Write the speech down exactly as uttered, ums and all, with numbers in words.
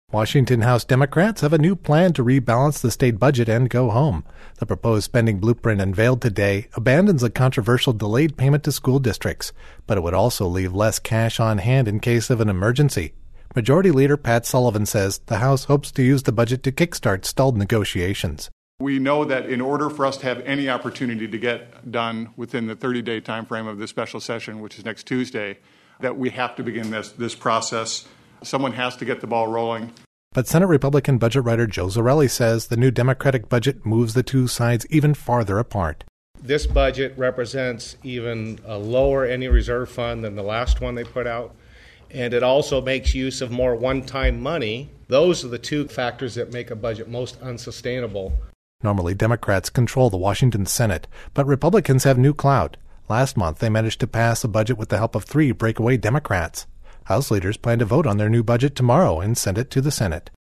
Washington House Democrats have a new plan to rebalance the state budget and go home. The proposed spending blueprint unveiled today abandons a controversial delayed payment to school districts, but it would also leave less cash on hand in case of an emergency. Majority Leader Pat Sullivan says the House hopes to use the budget to kickstart stalled negotiations. We know that in order for us to have any opportunity to get done within the thirty-day time frame of this special session, which is next Tuesday, that we have to begin this, this process. Someone has to get the ball rolling. But Senate Republican budget writer Joe Zarelli says the new Democratic budget moves the two sides even farther apart. This budget represents even a lower ending reserve fund than the last one they put out, and it also makes use of more one-time money. Those are the two factors that make a budget most unsustainable. Normally, Democrats control the Washington Senate, but Republicans have new clout. Last month, they managed to pass a budget with the help of three breakaway Democrats. House leaders plan to vote on their new budget tomorrow and send it to the Senate.